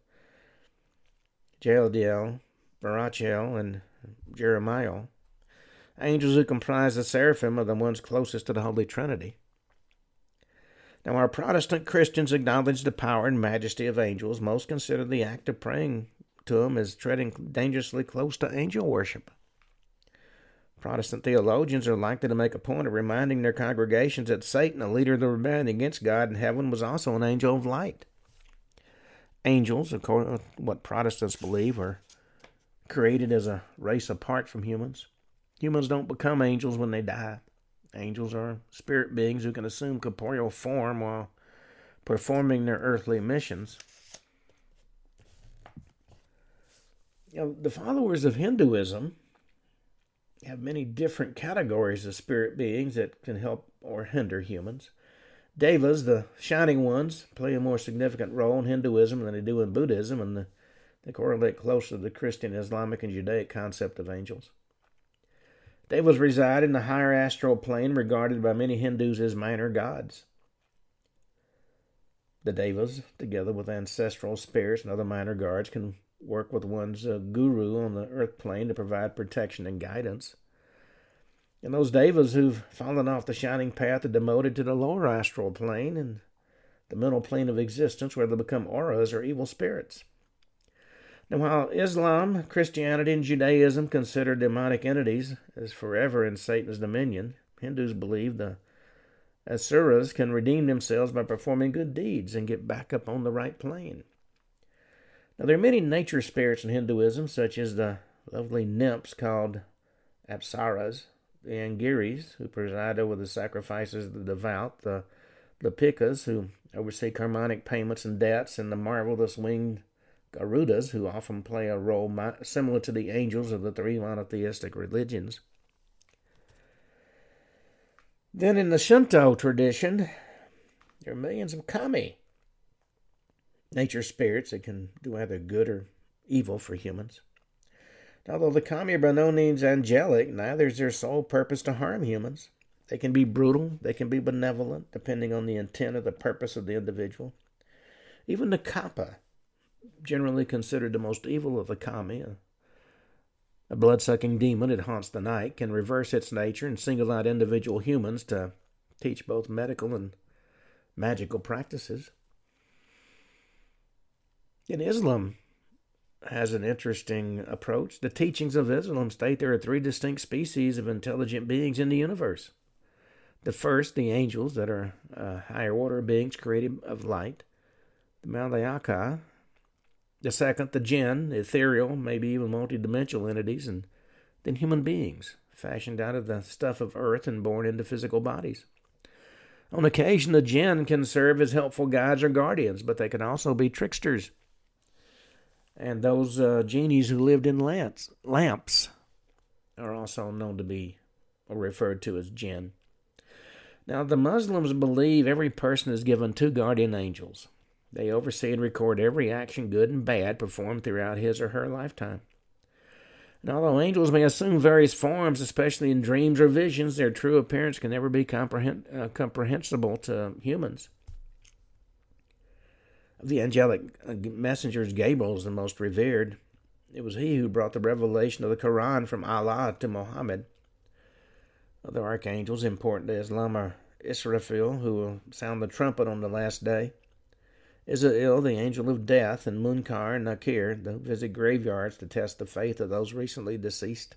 Jadiel, Barachiel, and Jeremiah. Angels who comprise the seraphim are the ones closest to the Holy Trinity. Now, our Protestant Christians acknowledge the power and majesty of angels. Most consider the act of praying to them as treading dangerously close to angel worship. Protestant theologians are likely to make a point of reminding their congregations that Satan, the leader of the rebellion against God in heaven, was also an angel of light. Angels, according to what Protestants believe, are created as a race apart from humans. Humans don't become angels when they die. Angels are spirit beings who can assume corporeal form while performing their earthly missions. You know, the followers of Hinduism have many different categories of spirit beings that can help or hinder humans. Devas, the shining ones, play a more significant role in Hinduism than they do in Buddhism, and they correlate closely to the Christian, Islamic, and Judaic concept of angels. Devas reside in the higher astral plane, regarded by many Hindus as minor gods. The Devas, together with ancestral spirits and other minor gods, can work with one's uh, guru on the earth plane to provide protection and guidance. And those devas who've fallen off the shining path are demoted to the lower astral plane and the mental plane of existence, where they become auras or evil spirits. Now, while Islam, Christianity, and Judaism consider demonic entities as forever in Satan's dominion, Hindus believe the Asuras can redeem themselves by performing good deeds and get back up on the right plane. Now, there are many nature spirits in Hinduism, such as the lovely nymphs called Apsaras, the Angiris, who preside over the sacrifices of the devout, the Lipikas, who oversee karmic payments and debts, and the marvelous winged Garudas, who often play a role similar to the angels of the three monotheistic religions. Then in the Shinto tradition, there are millions of kami, nature spirits that can do either good or evil for humans. Although the kami are by no means angelic, neither is their sole purpose to harm humans. They can be brutal, they can be benevolent, depending on the intent or the purpose of the individual. Even the kappa, generally considered the most evil of the kami, a, a blood-sucking demon that haunts the night, can reverse its nature and single out individual humans to teach both medical and magical practices. In Islam has an interesting approach. The teachings of Islam state there are three distinct species of intelligent beings in the universe. The first, the angels, that are uh, higher order beings created of light, the Malaika. The second, the jinn, the ethereal, maybe even multidimensional entities, and then human beings, fashioned out of the stuff of earth and born into physical bodies. On occasion, the jinn can serve as helpful guides or guardians, but they can also be tricksters. And those uh, genies who lived in lamps, lamps are also known to be or referred to as jinn. Now, the Muslims believe every person is given two guardian angels. They oversee and record every action, good and bad, performed throughout his or her lifetime. And although angels may assume various forms, especially in dreams or visions, their true appearance can never be comprehend, uh, comprehensible to humans. Of the angelic messengers, Gabriel is the most revered. It was he who brought the revelation of the Quran from Allah to Muhammad. Other archangels important to Islam are Israfil, who will sound the trumpet on the last day, Israel, the angel of death, and Munkar and Nakir, who visit graveyards to test the faith of those recently deceased.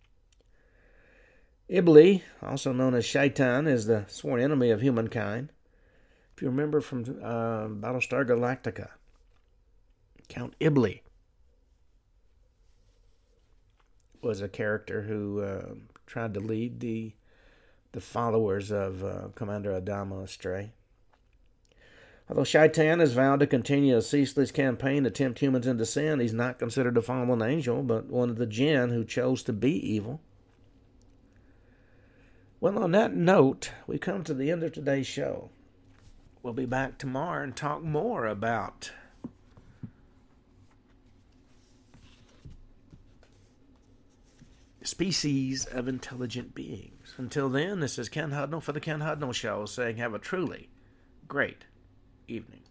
Iblis, also known as Shaitan, is the sworn enemy of humankind. If you remember from uh, Battlestar Galactica, Count Iblis was a character who uh, tried to lead the the followers of uh, Commander Adama astray. Although Shaitan has vowed to continue a ceaseless campaign to tempt humans into sin, he's not considered a fallen angel, but one of the jinn who chose to be evil. Well, on that note, we come to the end of today's show. We'll be back tomorrow and talk more about species of intelligent beings. Until then, this is Ken Hudnall for the Ken Hudnall Show saying have a truly great evening.